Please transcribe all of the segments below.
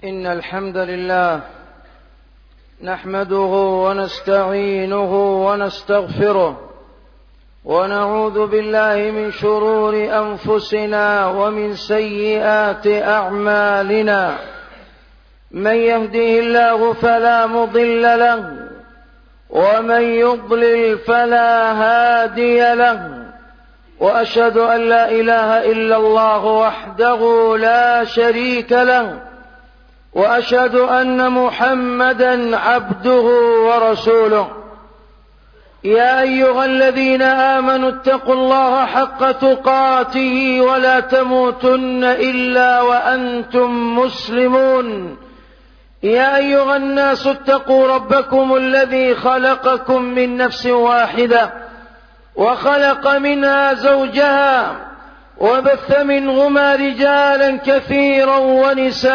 إن الحمد لله نحمده ونستعينه ونستغفره ونعوذ بالله من شرور أنفسنا ومن سيئات أعمالنا. من يهده الله فلا مضل له ومن يضلل فلا هادي له، وأشهد أن لا إله إلا الله وحده لا شريك له، وأشهد أن محمدا عبده ورسوله. يا أيها الذين آمنوا اتقوا الله حق تقاته ولا تموتن إلا وأنتم مسلمون. يا أيها الناس اتقوا ربكم الذي خلقكم من نفس واحدة وخلق منها زوجها وبث منهما رجالا كثيرا ونساء،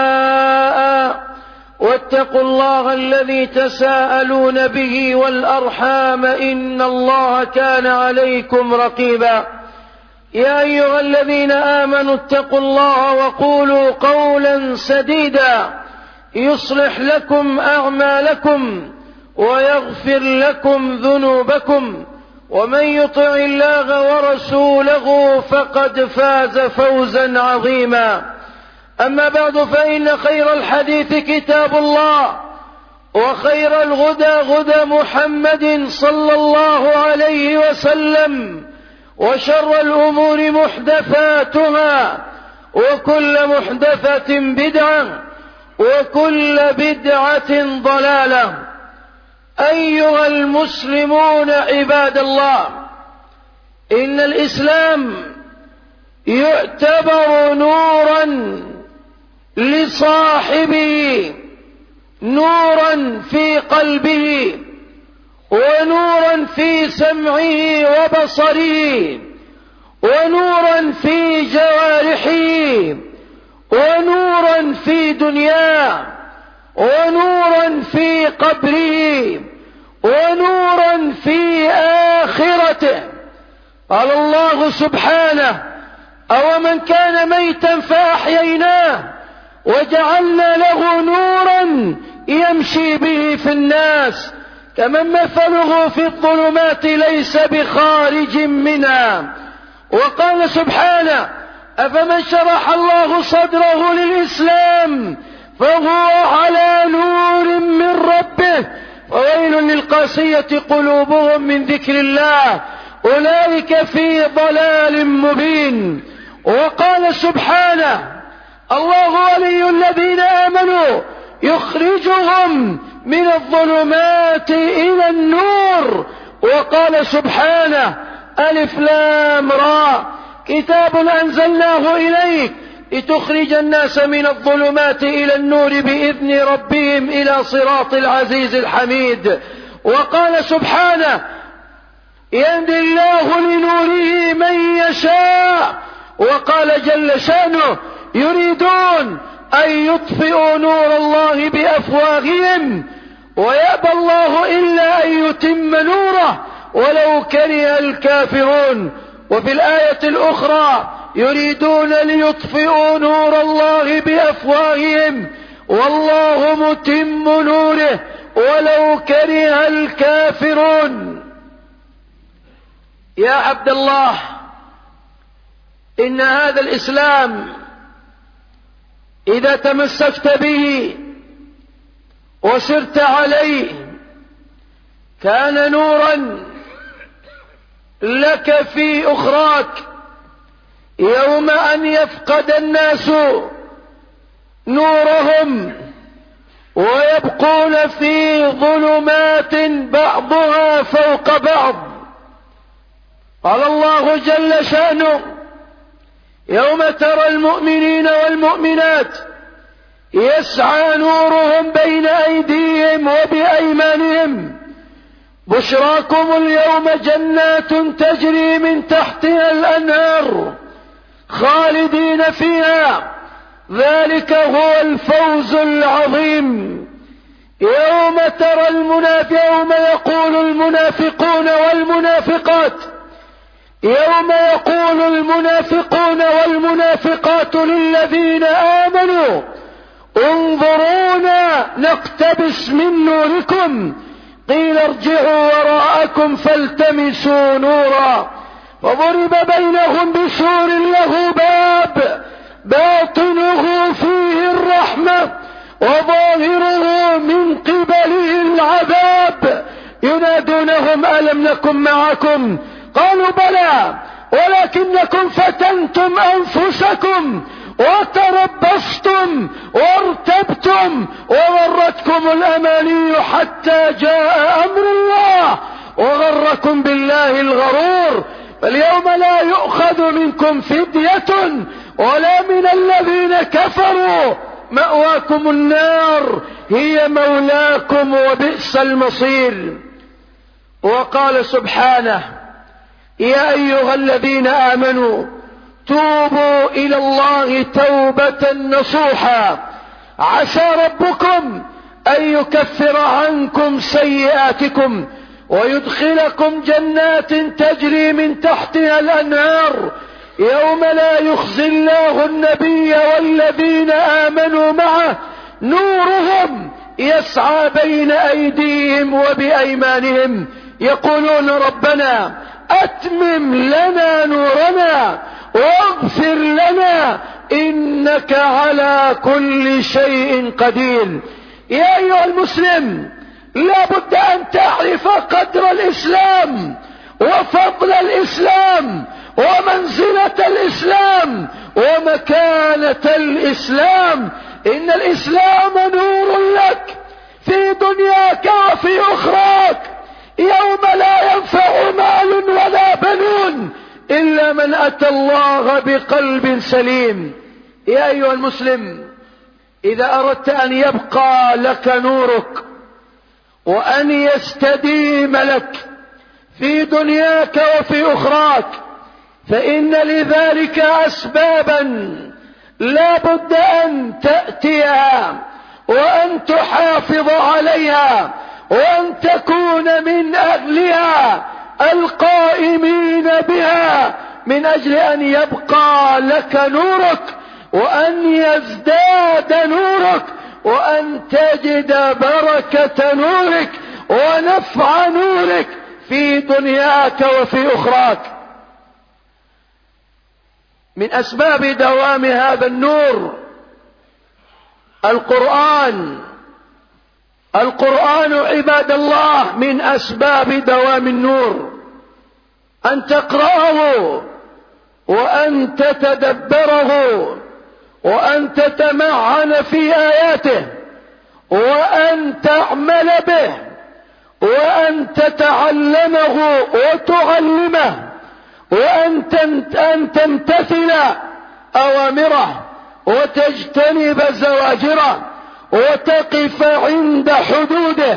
واتقوا الله الذي تساءلون به والأرحام إن الله كان عليكم رقيبا. يا أيها الذين آمنوا اتقوا الله وقولوا قولا سديدا يصلح لكم أعمالكم ويغفر لكم ذنوبكم، ومن يطع الله ورسوله فقد فاز فوزا عظيما. أما بعد، فإن خير الحديث كتاب الله، وخير الهدى هدى محمد صلى الله عليه وسلم، وشر الأمور محدثاتها، وكل محدثة بدعة، وكل بدعة ضلالة. أيها المسلمون عباد الله، إن الإسلام يعتبر نورا لصاحبه، نورا في قلبه، ونورا في سمعه وبصره، ونورا في جوارحه، ونورا في دنياه، ونورا في قبره، ونورا في آخرته. قال الله سبحانه: أومن كان ميتا فأحييناه وجعلنا له نورا يمشي به في الناس كمن مثله في الظلمات ليس بخارج منها. وقال سبحانه: أفمن شرح الله صدره للإسلام فهو على نور من ربه وويل للقاسية قلوبهم من ذكر الله أولئك في ضلال مبين. وقال سبحانه: الله ولي الذين آمنوا يخرجهم من الظلمات إلى النور. وقال سبحانه: ألف لام را كتاب أنزلناه إليك لتخرج الناس من الظلمات إلى النور بإذن ربهم إلى صراط العزيز الحميد. وقال سبحانه: يهدي الله لنوره من يشاء. وقال جل شأنه: يريدون أن يطفئوا نور الله بأفواههم ويأبى الله إلا أن يتم نوره ولو كره الكافرون. وفي الآية الأخرى: يريدون ليطفئوا نور الله بأفواههم والله متم نوره ولو كره الكافرون. يا عبد الله، إن هذا الإسلام إذا تمسكت به وسرت عليه كان نورا لك في أخراك يوم أن يفقد الناس نورهم ويبقون في ظلمات بعضها فوق بعض. قال الله جل شأنه: يوم ترى المؤمنين والمؤمنات يسعى نورهم بين أيديهم وبأيمانهم بشراكم اليوم جنات تجري من تحتها الأنهار خالدين فيها ذلك هو الفوز العظيم. يوم يقول المنافقون والمنافقات للذين آمنوا انظرونا نقتبس من نوركم. قيل ارجعوا وراءكم فالتمسوا نورا، وضرب بينهم بسور له باب باطنه فيه الرحمة وظاهره من قبله العذاب. ينادونهم ألم نكن معكم؟ قالوا بلى ولكنكم فتنتم أنفسكم وتربصتم وارتبتم وغرتكم الأماني حتى جاء أمر الله وغركم بالله الغرور. فاليوم لا يؤخذ منكم فدية ولا من الذين كفروا، مأواكم النار هي مولاكم وبئس المصير. وقال سبحانه يا أيها الذين آمنوا توبوا إلى الله توبة نصوحا عسى ربكم أن يكفر عنكم سيئاتكم ويدخلكم جنات تجري من تحتها الأنهار يوم لا يخزي الله النبي والذين آمنوا معه نورهم يسعى بين أيديهم وبأيمانهم يقولون ربنا أتمم لنا نورنا واغفر لنا إنك على كل شيء قدير. يا أيها المسلم لا بد أن تعرف قدر الإسلام وفضل الإسلام ومنزلة الإسلام ومكانة الإسلام. إن الإسلام نور لك في دنياك وفي أخراك يوم لا ينفع مال ولا بنون إلا من أتى الله بقلب سليم. يا أيها المسلم إذا أردت أن يبقى لك نورك وأن يستديم لك في دنياك وفي أخراك فإن لذلك أسبابا لا بد أن تأتيها وأن تحافظ عليها وأن تكون من أهلها القائمين بها من أجل أن يبقى لك نورك وأن يزداد نورك وأن تجد بركة نورك ونفع نورك في دنياك وفي أخراك. من أسباب دوام هذا النور القرآن عباد الله من أسباب دوام النور أن تقرأه وأن تتدبره وأن تتمعن في آياته وأن تعمل به وأن تتعلمه وتعلمه وأن تمتثل أوامره وتجتنب زواجره وتقف عند حدوده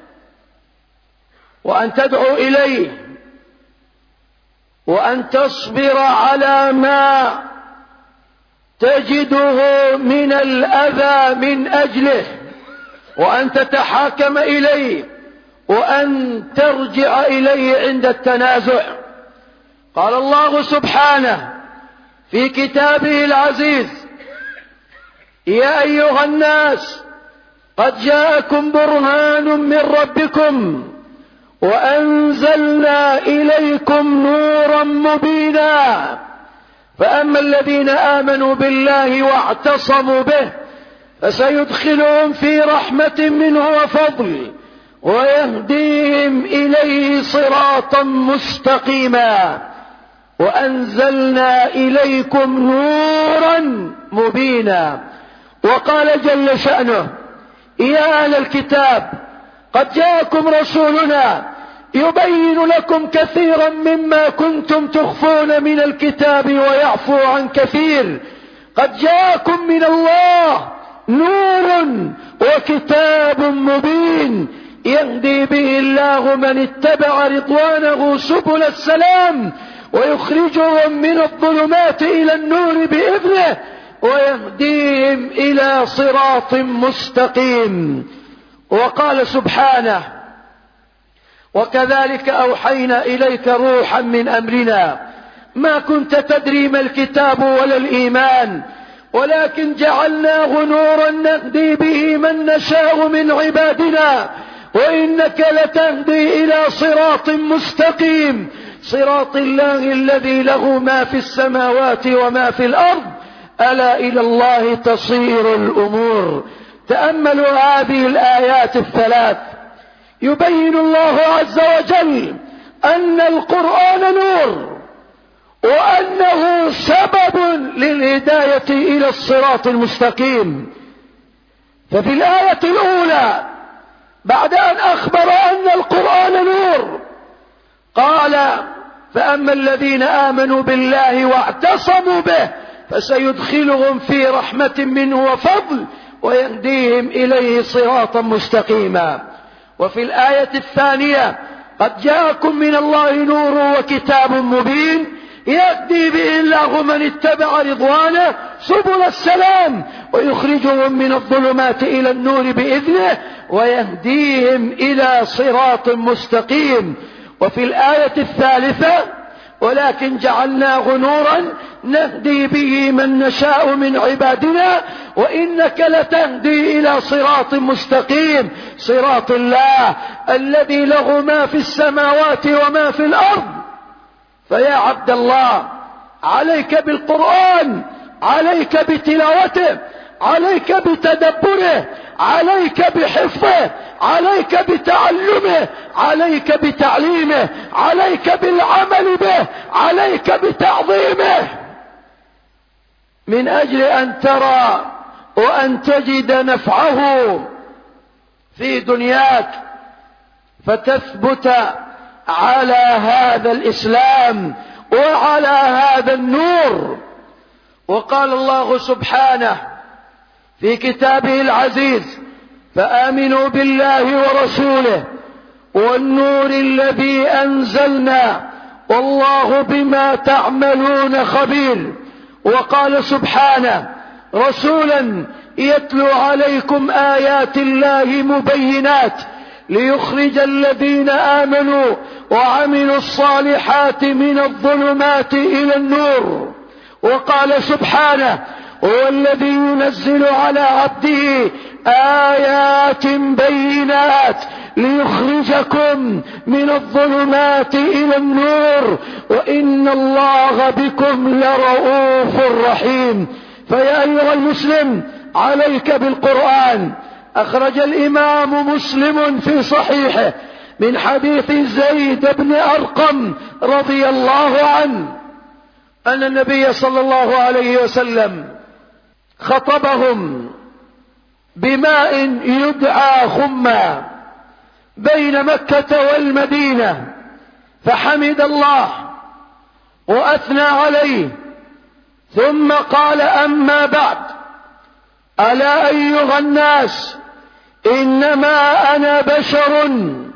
وأن تدعو إليه وأن تصبر على ما تجده من الأذى من أجله وأن تتحاكم إليه وأن ترجع إليه عند التنازع. قال الله سبحانه في كتابه العزيز يا أيها الناس قد جاءكم برهان من ربكم وأنزلنا إليكم نورا مبينا فأما الذين آمنوا بالله واعتصموا به فسيدخلهم في رحمة منه وفضل ويهديهم إليه صراطا مستقيما وأنزلنا إليكم نورا مبينا. وقال جل شأنه يا أهل الكتاب قد جاءكم رسولنا يبين لكم كثيرا مما كنتم تخفون من الكتاب ويعفو عن كثير قد جاءكم من الله نور وكتاب مبين يهدي به الله من اتبع رضوانه سبل السلام ويخرجهم من الظلمات إلى النور بإذنه ويهديهم إلى صراط مستقيم. وقال سبحانه وكذلك أوحينا إليك روحا من أمرنا ما كنت تدري ما الكتاب ولا الإيمان ولكن جعلناه نورا نهدي به من نشاء من عبادنا وإنك لتهدي إلى صراط مستقيم صراط الله الذي له ما في السماوات وما في الأرض ألا إلى الله تصير الأمور. تأملوا هذه الآيات الثلاث، يبين الله عز وجل أن القرآن نور وأنه سبب للهداية إلى الصراط المستقيم. ففي الآية الأولى بعد أن أخبر أن القرآن نور قال فأما الذين آمنوا بالله واعتصموا به فسيدخلهم في رحمة منه وفضل ويهديهم إليه صراطا مستقيما. وفي الآية الثانية قد جاءكم من الله نور وكتاب مبين يهدي به الله من اتبع رضوانه سبل السلام ويخرجهم من الظلمات إلى النور بإذنه ويهديهم إلى صراط مستقيم. وفي الآية الثالثة ولكن جعلناه نورا نهدي به من نشاء من عبادنا وإنك لتهدي إلى صراط مستقيم صراط الله الذي له ما في السماوات وما في الأرض. فيا عبد الله عليك بالقرآن، عليك بتلاوته، عليك بتدبره، عليك بحفظه، عليك بتعلمه، عليك بتعليمه، عليك بالعمل به، عليك بتعظيمه من أجل أن ترى وأن تجد نفعه في دنياك فتثبت على هذا الإسلام وعلى هذا النور. وقال الله سبحانه في كتابه العزيز فآمنوا بالله ورسوله والنور الذي أنزلنا والله بما تعملون خبير. وقال سبحانه رسولا يتلو عليكم آيات الله مبينات ليخرج الذين آمنوا وعملوا الصالحات من الظلمات إلى النور. وقال سبحانه هو الذي ينزل على عبده آيات بينات ليخرجكم من الظلمات إلى النور وإن الله بكم لرؤوف رحيم. فيا أيها المسلم عليك بالقرآن. أخرج الإمام مسلم في صحيحه من حديث زيد بن أرقم رضي الله عنه أن النبي صلى الله عليه وسلم خطبهم بماء يدعى خما بين مكة والمدينة فحمد الله وأثنى عليه ثم قال أما بعد ألا أيها الناس إنما أنا بشر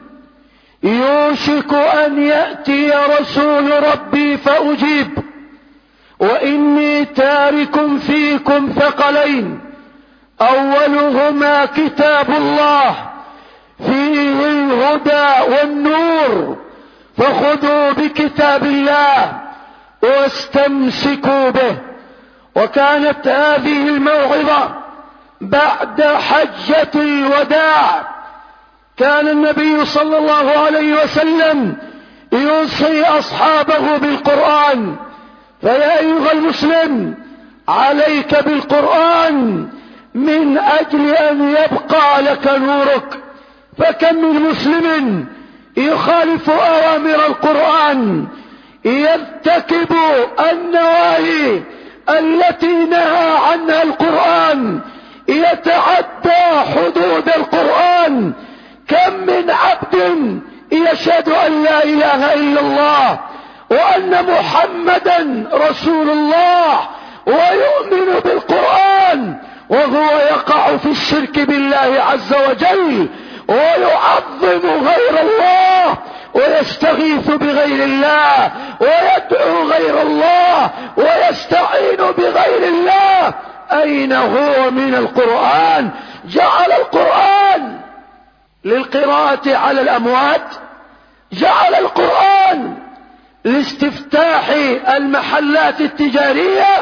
يوشك أن يأتي رسول ربي فأجيب وإني تارك فيكم ثقلين أولهما كتاب الله فيه الهدى والنور فخذوا بكتاب الله واستمسكوا به. وكانت هذه الموعظة بعد حجة الوداع. كان النبي صلى الله عليه وسلم يوصي أصحابه بالقرآن. فيا أيها المسلم عليك بالقرآن من أجل أن يبقى لك نورك. فكم من مسلم يخالف أوامر القرآن يرتكب النواهي التي نهى عنها القرآن يتعدى حدود القرآن. كم من عبد يشهد أن لا إله إلا الله وأن محمدا رسول الله ويؤمن بالقرآن وهو يقع في الشرك بالله عز وجل ويعظم غير الله ويستغيث بغير الله ويدعو غير الله ويستعين بغير الله. أين هو من القرآن؟ جعل القرآن للقراءة على الأموات، جعل القرآن لاستفتاح المحلات التجارية،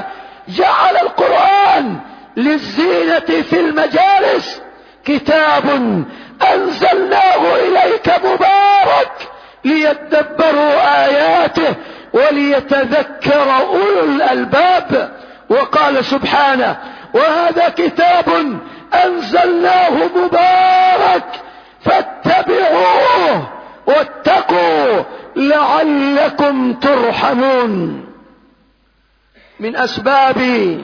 جعل القرآن للزينة في المجالس كتاب أنزلناه إليك مبارك ليدبروا آياته وليتذكر أولو الألباب. وقال سبحانه: وهذا كتاب أنزلناه مبارك فاتبعوه واتقوا لعلكم ترحمون. من أسباب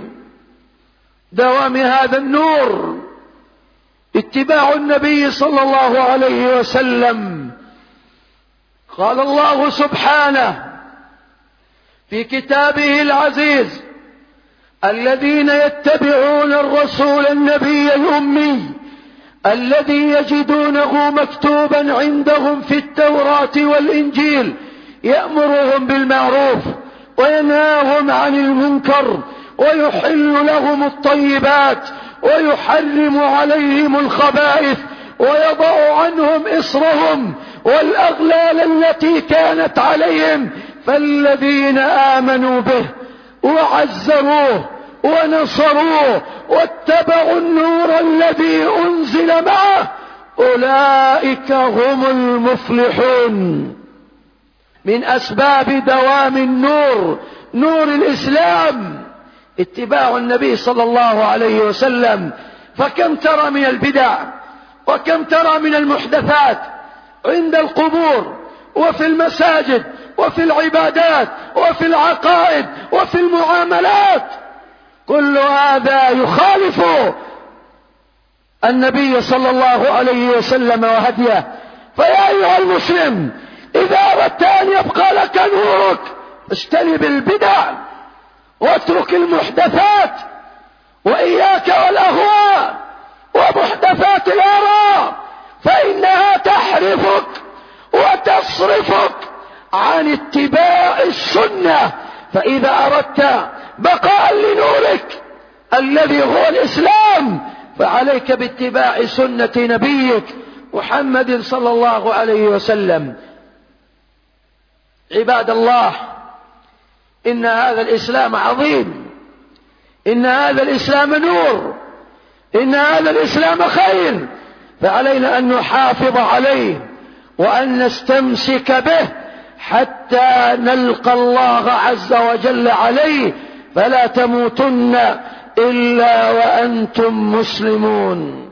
دوام هذا النور اتباع النبي صلى الله عليه وسلم. قال الله سبحانه في كتابه العزيز: الذين يتبعون الرسول النبي الأمي الذي يجدونه مكتوبا عندهم في التوراة والإنجيل يأمرهم بالمعروف وينهاهم عن المنكر ويحل لهم الطيبات ويحرم عليهم الخبائث ويضع عنهم إصرهم والأغلال التي كانت عليهم. فالذين آمنوا به وعزروه ونصروه واتبعوا النور الذي أنزل معه أولئك هم المفلحون. من أسباب دوام النور، نور الإسلام، اتباع النبي صلى الله عليه وسلم. فكم ترى من البدع وكم ترى من المحدثات عند القبور وفي المساجد وفي العبادات وفي العقائد وفي المعاملات، كل هذا يخالف النبي صلى الله عليه وسلم وهديه. فيا أيها المسلم، إذا أردت أن يبقى لك نورك اجتنب البدع واترك المحدثات وإياك والأهواء ومحدثات الآراء، فإنها تحرفك وتصرفك عن اتباع السنة. فإذا أردت بقاء لنورك الذي هو الإسلام فعليك باتباع سنة نبيك محمد صلى الله عليه وسلم. عباد الله، إن هذا الإسلام عظيم، إن هذا الإسلام نور، إن هذا الإسلام خير، فعلينا أن نحافظ عليه وأن نستمسك به حتى نلقى الله عز وجل عليه. فلا تموتن إلا وأنتم مسلمون.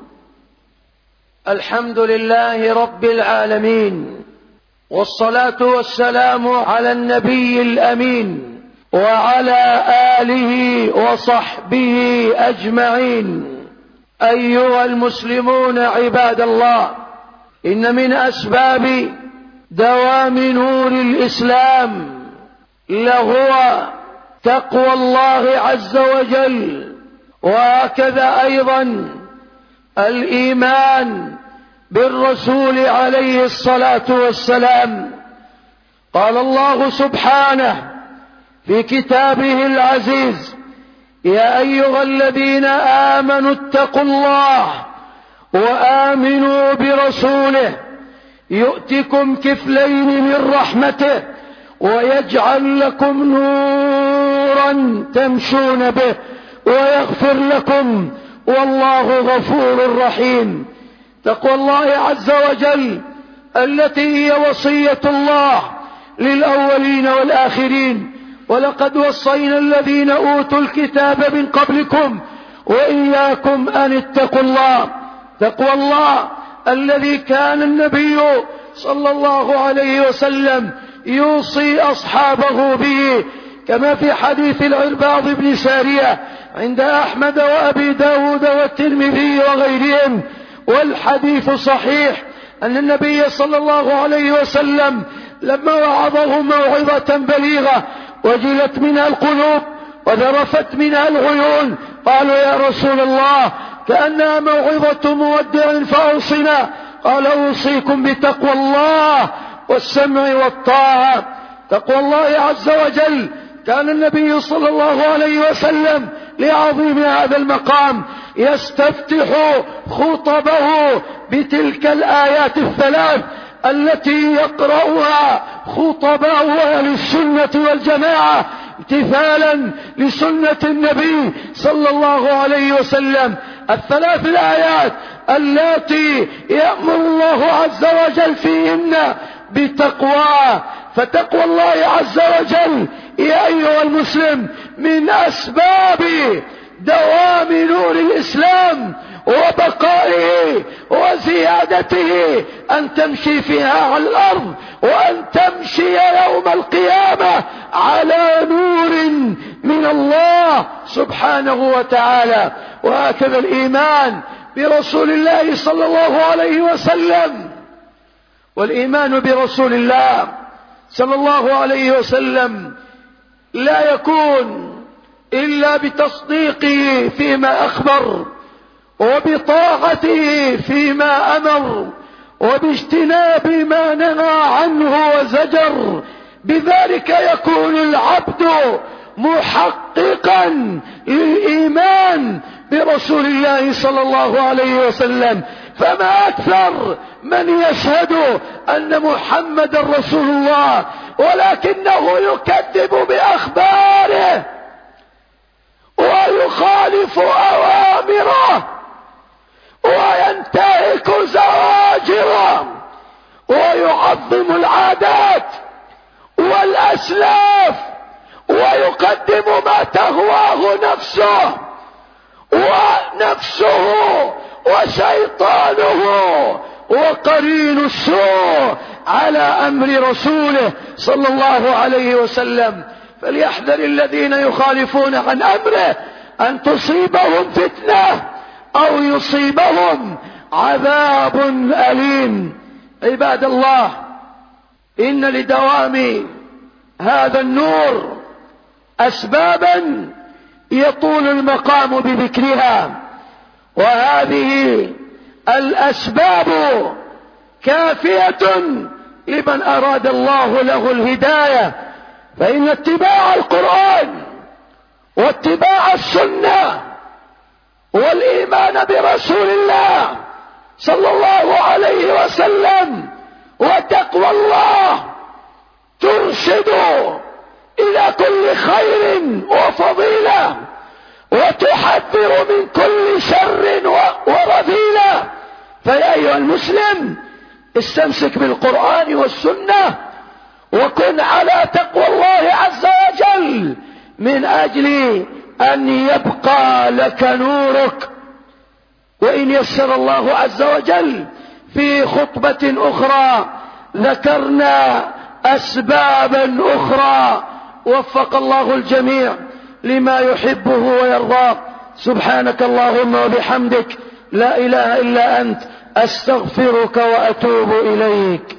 الحمد لله رب العالمين، والصلاة والسلام على النبي الأمين وعلى آله وصحبه أجمعين. أيها المسلمون عباد الله، إن من أسباب دوام نور الإسلام لهو تقوى الله عز وجل، وهكذا أيضا الإيمان بالرسول عليه الصلاة والسلام. قال الله سبحانه في كتابه العزيز: يا أيها الذين آمنوا اتقوا الله وآمنوا برسوله يؤتكم كفلين من رحمته ويجعل لكم نورا تمشون به ويغفر لكم والله غفور رحيم. تقوى الله عز وجل التي هي وصية الله للأولين والآخرين. ولقد وصينا الذين أوتوا الكتاب من قبلكم وإياكم أن اتقوا الله. تقوى الله الذي كان النبي صلى الله عليه وسلم يوصي أصحابه به، كما في حديث العرباض بن سارية عند أحمد وأبي داود والترمذي وغيرهم. والحديث صحيح أن النبي صلى الله عليه وسلم لما وعظهم موعظة بليغة وجلت منها القلوب وذرفت منها العيون قالوا: يا رسول الله، كأنها موعظة مودع فأوصنا. قال: أوصيكم بتقوى الله والسمع والطاعة. تقوى الله عز وجل كان النبي صلى الله عليه وسلم لعظيم هذا المقام يستفتح خطبه بتلك الآيات الثلاث التي يقرأها خطباء أهل السنة والجماعة امتثالا لسنة النبي صلى الله عليه وسلم. الثلاث الآيات التي يأمر الله عز وجل فيهن بتقوى، فتقوى الله عز وجل يا أيها المسلم من أسباب دوام نور الإسلام وبقائه وزيادته، أن تمشي فيها على الأرض، وأن تمشي يوم القيامة على نور من الله سبحانه وتعالى. وهكذا الإيمان برسول الله صلى الله عليه وسلم، والإيمان برسول الله صلى الله عليه وسلم لا يكون إلا بتصديقه فيما أخبر، وبطاعته فيما أمر، وباجتناب ما نهى عنه وزجر. بذلك يكون العبد محققا للإيمان برسول الله صلى الله عليه وسلم. فما أكثر من يشهد أن محمد رسول الله ولكنه يكذب بأخباره ويخالف أوامره وينتهك زواجره ويعظم العادات والأسلاف ويقدم ما تهواه نفسه وشيطانه وقرين السوء على أمر رسوله صلى الله عليه وسلم. فليحذر الذين يخالفون عن أمره أن تصيبهم فتنة أو يصيبهم عذاب أليم. عباد الله، إن لدوام هذا النور أسبابا يطول المقام بذكرها، وهذه الأسباب كافية لمن أراد الله له الهداية. فإن اتباع القرآن واتباع السنة والإيمان برسول الله صلى الله عليه وسلم وتقوى الله ترشد إلى كل خير وفضيلة، وتحذر من كل شر ورذيلة. فيا أيها المسلم، استمسك بالقرآن والسنة، وكن على تقوى الله عز وجل من أجل أن يبقى لك نورك. وإن يسر الله عز وجل في خطبة أخرى ذكرنا أسبابا أخرى. وفق الله الجميع لما يحبه ويرضاه. سبحانك اللهم وبحمدك، لا إله إلا أنت، أستغفرك وأتوب إليك.